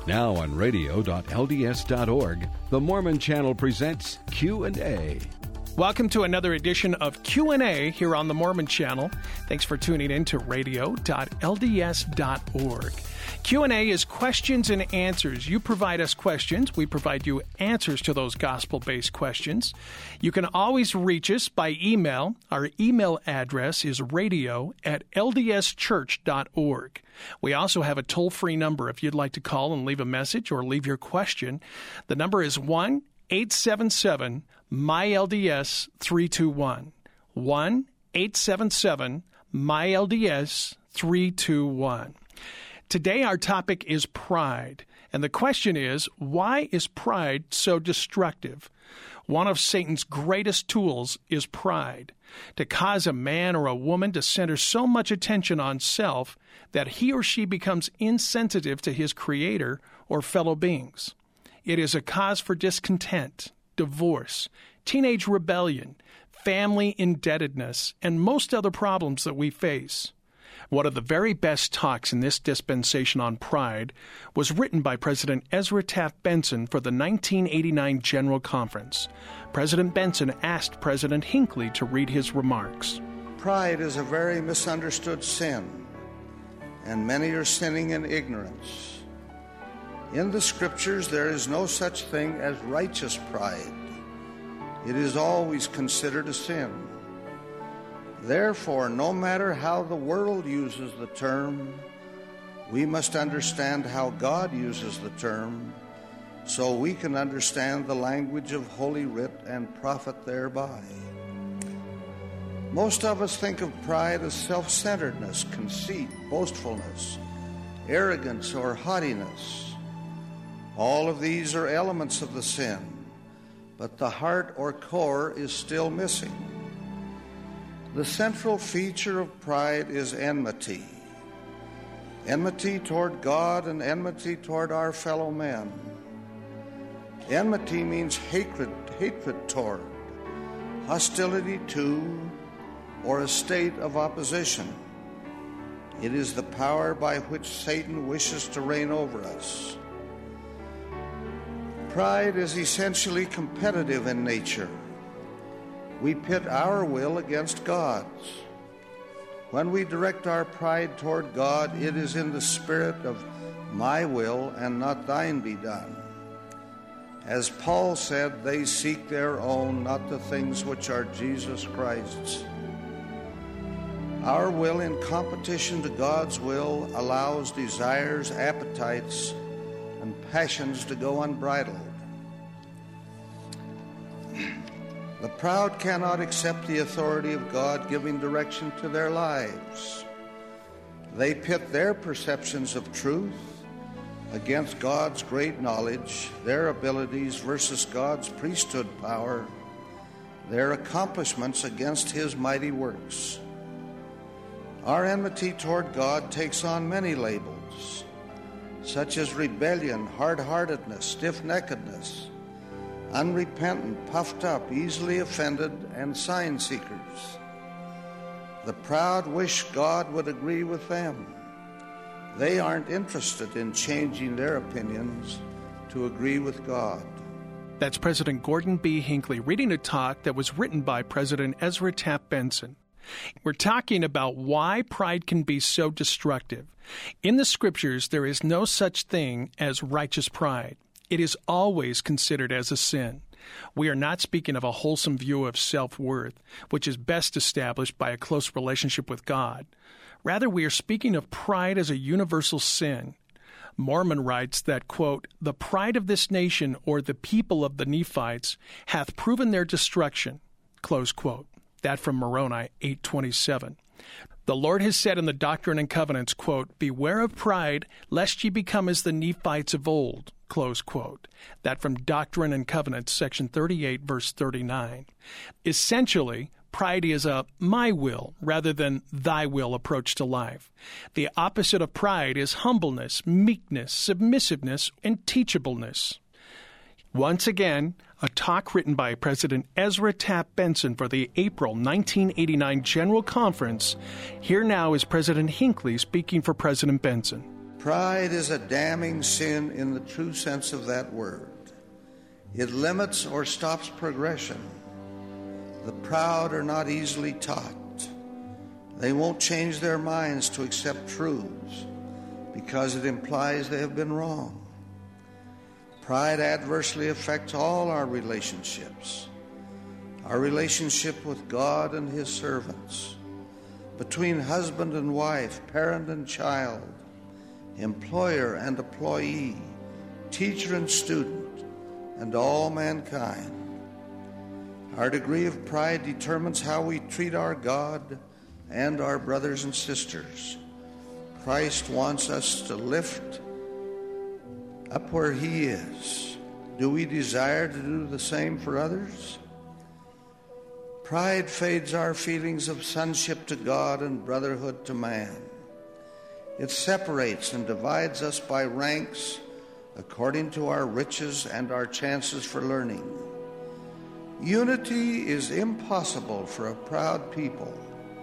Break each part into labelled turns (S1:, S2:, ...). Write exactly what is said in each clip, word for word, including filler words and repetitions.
S1: Now on radio dot L D S dot org, the Mormon Channel presents Q and A.
S2: Welcome to another edition of Q and A here on the Mormon Channel. Thanks for tuning in to radio dot L D S dot org. Q and A is questions and answers. You provide us questions. We provide you answers to those gospel-based questions. You can always reach us by email. Our email address is radio at L D S church dot org. We also have a toll-free number if you'd like to call and leave a message or leave your question. The number is one eight seven seven M Y L D S three two one. one eight seven seven M Y L D S three two one. Today our topic is pride, and the question is, why is pride so destructive? One of Satan's greatest tools is pride, to cause a man or a woman to center so much attention on self that he or she becomes insensitive to his creator or fellow beings. It is a cause for discontent, divorce, teenage rebellion, family indebtedness, and most other problems that we face. One of the very best talks in this dispensation on pride was written by President Ezra Taft Benson for the nineteen eighty-nine General Conference. President Benson asked President Hinckley to read his remarks.
S3: Pride is a very misunderstood sin, and many are sinning in ignorance. In the Scriptures, there is no such thing as righteous pride. It is always considered a sin. Therefore, no matter how the world uses the term, we must understand how God uses the term, so we can understand the language of Holy Writ and profit thereby. Most of us think of pride as self-centeredness, conceit, boastfulness, arrogance, or haughtiness. All of these are elements of the sin, but the heart or core is still missing. The central feature of pride is enmity. Enmity toward God and enmity toward our fellow men. Enmity means hatred, hatred toward, hostility to, or a state of opposition. It is the power by which Satan wishes to reign over us. Pride is essentially competitive in nature. We pit our will against God's. When we direct our pride toward God, it is in the spirit of my will and not thine be done. As Paul said, they seek their own, not the things which are Jesus Christ's. Our will in competition to God's will allows desires, appetites, and passions to go unbridled. The proud cannot accept the authority of God giving direction to their lives. They pit their perceptions of truth against God's great knowledge, their abilities versus God's priesthood power, their accomplishments against His mighty works. Our enmity toward God takes on many labels, such as rebellion, hard-heartedness, stiff-neckedness, unrepentant, puffed up, easily offended, and sign seekers. The proud wish God would agree with them. They aren't interested in changing their opinions to agree with God.
S2: That's President Gordon B. Hinckley reading a talk that was written by President Ezra Taft Benson. We're talking about why pride can be so destructive. In the Scriptures, there is no such thing as righteous pride. It is always considered as a sin. We are not speaking of a wholesome view of self-worth, which is best established by a close relationship with God. Rather, we are speaking of pride as a universal sin. Mormon writes that, quote, "The pride of this nation, or the people of the Nephites, hath proven their destruction," close quote. That from Moroni eight twenty-seven. The Lord has said in the Doctrine and Covenants, quote, "Beware of pride, lest ye become as the Nephites of old," close quote. That from Doctrine and Covenants, section thirty-eight, verse thirty-nine. Essentially, pride is a my will rather than thy will approach to life. The opposite of pride is humbleness, meekness, submissiveness, and teachableness. Once again, a talk written by President Ezra Taft Benson for the April nineteen eighty-nine General Conference. Here now is President Hinckley speaking for President Benson.
S3: Pride is a damning sin in the true sense of that word. It limits or stops progression. The proud are not easily taught. They won't change their minds to accept truths because it implies they have been wrong. Pride adversely affects all our relationships. Our relationship with God and His servants, between husband and wife, parent and child, employer and employee, teacher and student, and all mankind. Our degree of pride determines how we treat our God and our brothers and sisters. Christ wants us to lift up where He is. Do we desire to do the same for others? Pride fades our feelings of sonship to God and brotherhood to man. It separates and divides us by ranks according to our riches and our chances for learning. Unity is impossible for a proud people,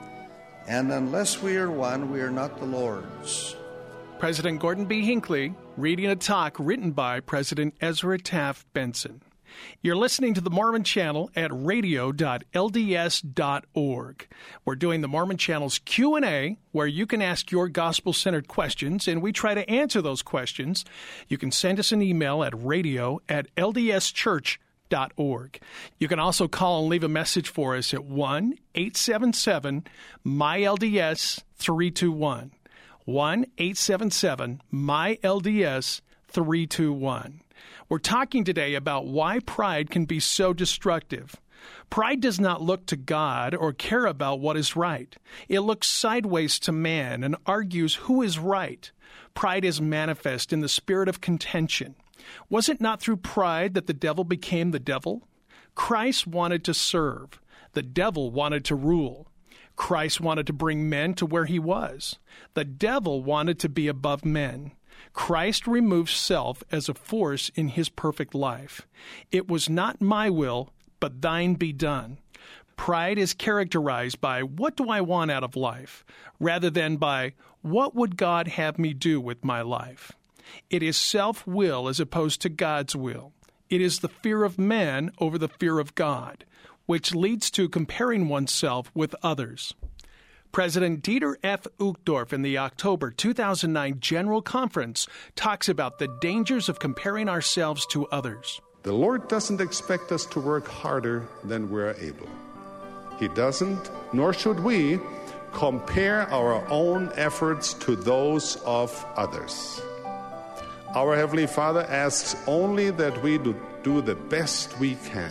S3: and unless we are one, we are not the Lord's.
S2: President Gordon B. Hinckley reading a talk written by President Ezra Taft Benson. You're listening to the Mormon Channel at radio dot L D S dot org. We're doing the Mormon Channel's Q and A, where you can ask your gospel-centered questions, and we try to answer those questions. You can send us an email at radio at L D S church dot org. You can also call and leave a message for us at one eight seven seven M Y L D S three two one. one eight seven seven M Y L D S three two one. We're talking today about why pride can be so destructive. Pride does not look to God or care about what is right. It looks sideways to man and argues who is right. Pride is manifest in the spirit of contention. Was it not through pride that the devil became the devil? Christ wanted to serve. The devil wanted to rule. Christ wanted to bring men to where He was. The devil wanted to be above men. Christ removed self as a force in His perfect life. It was not my will, but thine be done. Pride is characterized by, what do I want out of life, rather than by, what would God have me do with my life? It is self-will as opposed to God's will. It is the fear of man over the fear of God, which leads to comparing oneself with others. President Dieter F. Uchtdorf in the October two thousand nine General Conference talks about the dangers of comparing ourselves to others.
S4: The Lord doesn't expect us to work harder than we're able. He doesn't, nor should we, compare our own efforts to those of others. Our Heavenly Father asks only that we do, do the best we can,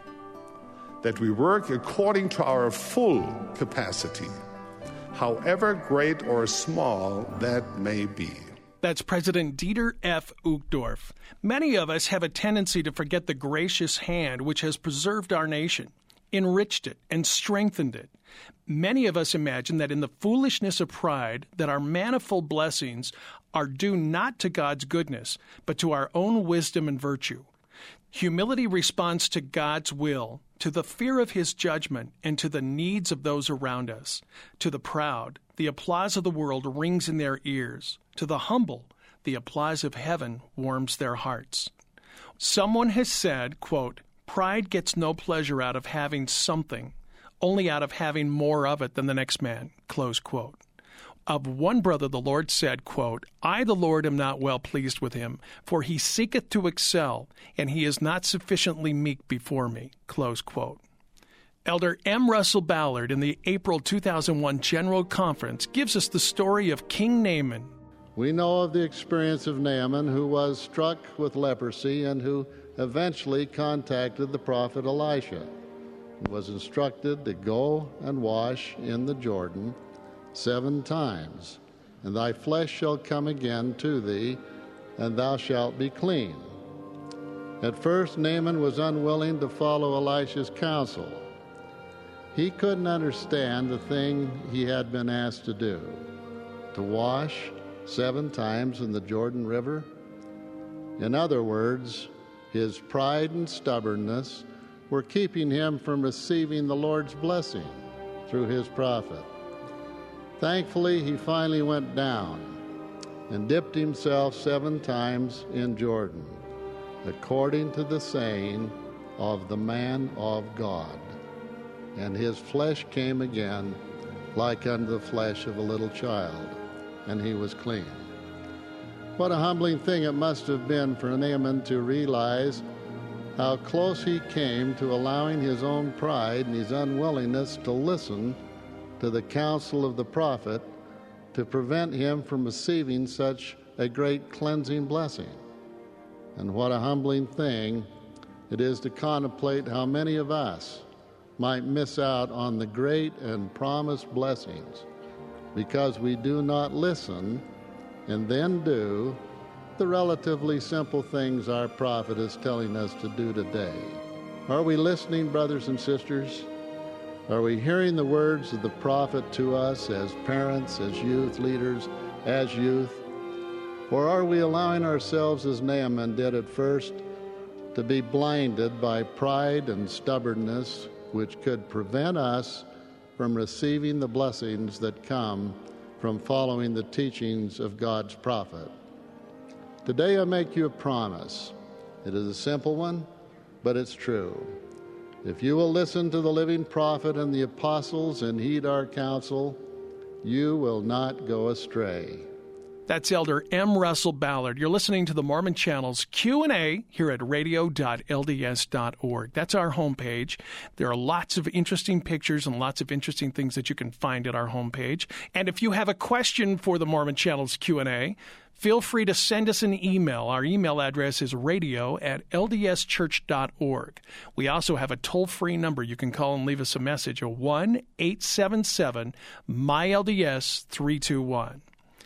S4: that we work according to our full capacity, however great or small that may be.
S2: That's President Dieter F. Uchtdorf. Many of us have a tendency to forget the gracious hand which has preserved our nation, enriched it, and strengthened it. Many of us imagine that in the foolishness of pride, that our manifold blessings are due not to God's goodness, but to our own wisdom and virtue. Humility responds to God's will, to the fear of His judgment, and to the needs of those around us. To the proud, the applause of the world rings in their ears. To the humble, the applause of heaven warms their hearts. Someone has said, quote, pride gets no pleasure out of having something, only out of having more of it than the next man, close quote. Of one brother the Lord said, quote, I, the Lord, am not well pleased with him, for he seeketh to excel, and he is not sufficiently meek before me, close quote. Elder M. Russell Ballard in the April two thousand one General Conference gives us the story of King Naaman.
S5: We know of the experience of Naaman, who was struck with leprosy and who eventually contacted the prophet Elisha and was instructed to go and wash in the Jordan seven times, and thy flesh shall come again to thee, and thou shalt be clean. At first, Naaman was unwilling to follow Elisha's counsel. He couldn't understand the thing he had been asked to do, to wash seven times in the Jordan River. In other words, his pride and stubbornness were keeping him from receiving the Lord's blessing through his prophet. Thankfully, he finally went down, and dipped himself seven times in Jordan, according to the saying of the man of God. And his flesh came again like unto the flesh of a little child, and he was clean. What a humbling thing it must have been for Naaman to realize how close he came to allowing his own pride and his unwillingness to listen to the counsel of the prophet to prevent him from receiving such a great cleansing blessing. And what a humbling thing it is to contemplate how many of us might miss out on the great and promised blessings because we do not listen and then do the relatively simple things our prophet is telling us to do today. Are we listening, brothers and sisters? Are we hearing the words of the prophet to us as parents, as youth leaders, as youth? Or are we allowing ourselves, as Naaman did at first, to be blinded by pride and stubbornness, which could prevent us from receiving the blessings that come from following the teachings of God's prophet? Today I make you a promise. It is a simple one, but it's true. If you will listen to the living prophet and the apostles and heed our counsel, you will not go astray.
S2: That's Elder M. Russell Ballard. You're listening to the Mormon Channel's Q and A here at radio dot L D S dot org. That's our homepage. There are lots of interesting pictures and lots of interesting things that you can find at our homepage. And if you have a question for the Mormon Channel's Q and A, feel free to send us an email. Our email address is radio at L D S church dot org. We also have a toll-free number you can call and leave us a message, a one eight seven seven M Y L D S three two one.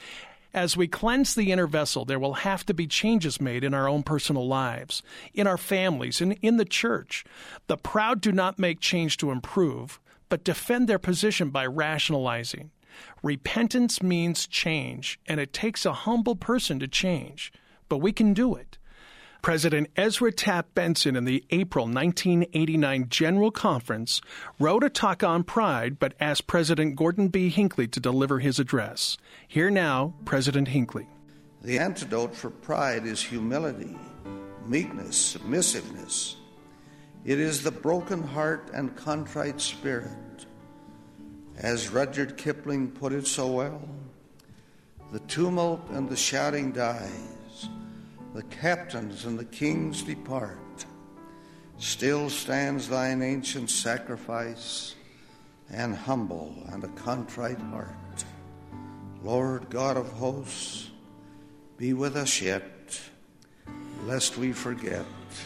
S2: As we cleanse the inner vessel, there will have to be changes made in our own personal lives, in our families, and in the church. The proud do not make change to improve, but defend their position by rationalizing. Repentance means change, and it takes a humble person to change, but we can do it. President Ezra Taft Benson in the April nineteen eighty-nine General Conference wrote a talk on pride, but asked President Gordon B. Hinckley to deliver his address. Here now, President Hinckley.
S3: The antidote for pride is humility, meekness, submissiveness. It is the broken heart and contrite spirit. As Rudyard Kipling put it so well, the tumult and the shouting dies. The captains and the kings depart. Still stands thine ancient sacrifice, an humble and a contrite heart. Lord God of hosts, be with us yet, lest we forget,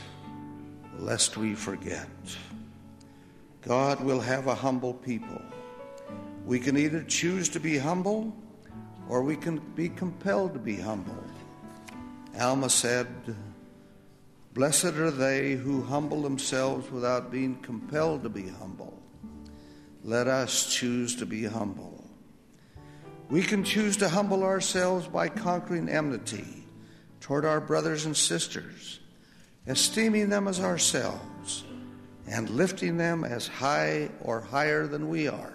S3: lest we forget. God will have a humble people. We can either choose to be humble, or we can be compelled to be humble. Alma said, "Blessed are they who humble themselves without being compelled to be humble." Let us choose to be humble. We can choose to humble ourselves by conquering enmity toward our brothers and sisters, esteeming them as ourselves, and lifting them as high or higher than we are.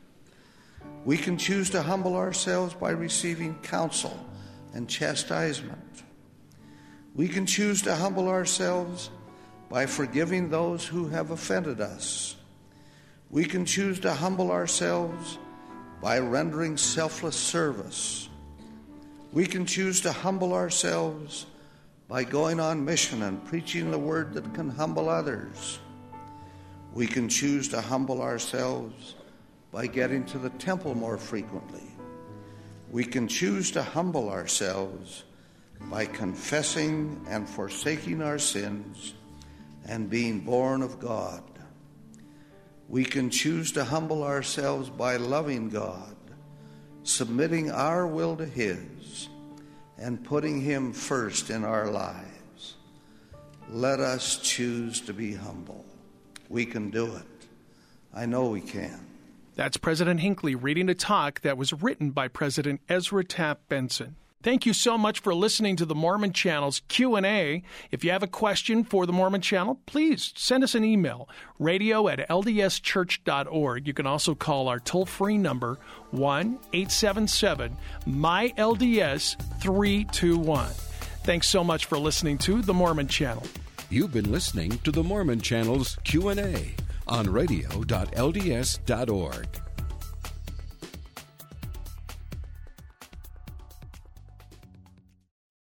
S3: We can choose to humble ourselves by receiving counsel and chastisement. We can choose to humble ourselves by forgiving those who have offended us. We can choose to humble ourselves by rendering selfless service. We can choose to humble ourselves by going on mission and preaching the word that can humble others. We can choose to humble ourselves by getting to the temple more frequently. We can choose to humble ourselves by confessing and forsaking our sins and being born of God. We can choose to humble ourselves by loving God, submitting our will to His, and putting Him first in our lives. Let us choose to be humble. We can do it. I know we can.
S2: That's President Hinckley reading a talk that was written by President Ezra Taft Benson. Thank you so much for listening to the Mormon Channel's Q and A. If you have a question for the Mormon Channel, please send us an email, radio at l d s church dot org. You can also call our toll-free number, one eight seven seven M Y L D S three two one. Thanks so much for listening to the Mormon Channel.
S1: You've been listening to the Mormon Channel's Q and A on radio dot l d s dot org.